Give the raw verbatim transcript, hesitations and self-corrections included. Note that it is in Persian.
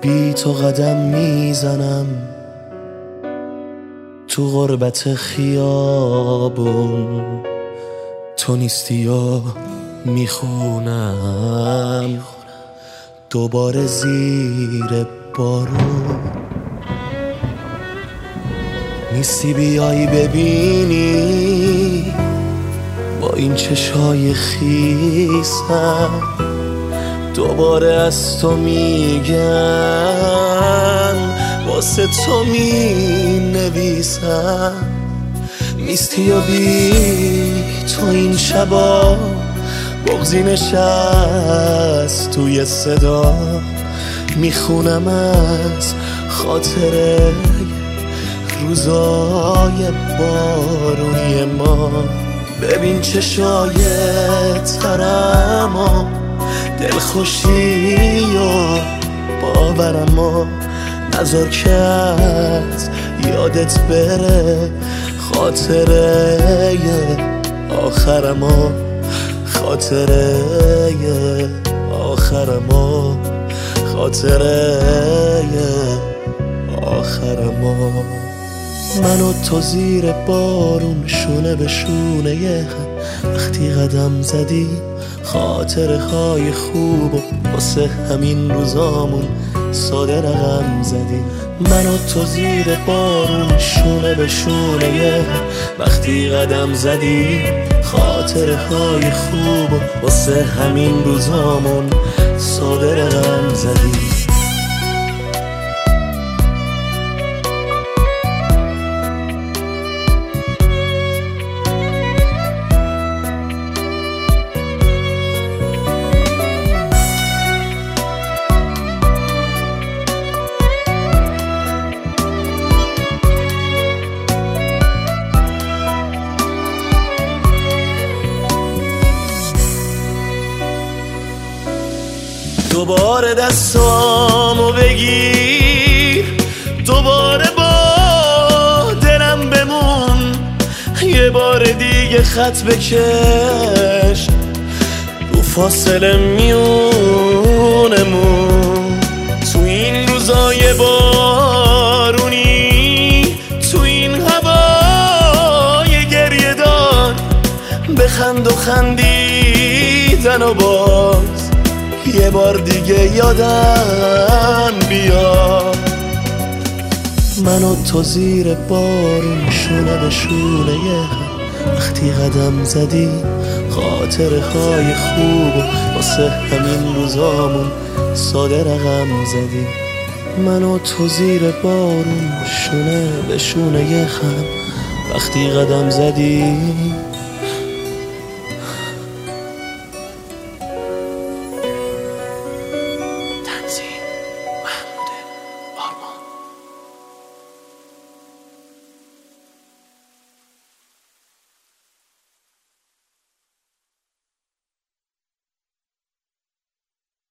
بی تو قدم میزنم تو غربت خیابون، تو نیستی و میخونم دوباره زیر بارون. نیستی بیایی ببینی با این چشای خیسم، دوباره از تو میگم واسه تو می نویسم. نیستی و بی تو این شبا بغضی نشست توی صدا، میخونم از خاطره روزای بارونی ما. ببین چشای ترما دلخوشی و باورما، نذار که از یادت بره خاطره آخرما، خاطره آخرما، خاطره آخرما. من و تو زیر بارون شونه به شونه هم وقتی قدم زدی، خاطره های خوب و واسه همین روزامون ساده رقم زدی. من و تو زیر بارون شونه به شونه وقتی قدم زدی، خاطره های خوب و واسه همین روزامون ساده رقم زدی. دوباره دستامو بگیر، دوباره با دلم بمون، یه بار دیگه خط بکش رو فاصله میونمون. تو این روزای بارونی، تو این هوای گریه دار، بخند و خندیدن و باز یه بار دیگه یادم بیا. من و تو زیر بارون شونه به شونه وقتی قدم زدی، خاطره های خوب و واسه همین روزامون ساده رقم زدی. من و تو زیر بارون شونه به شونه خم وقتی قدم زدی،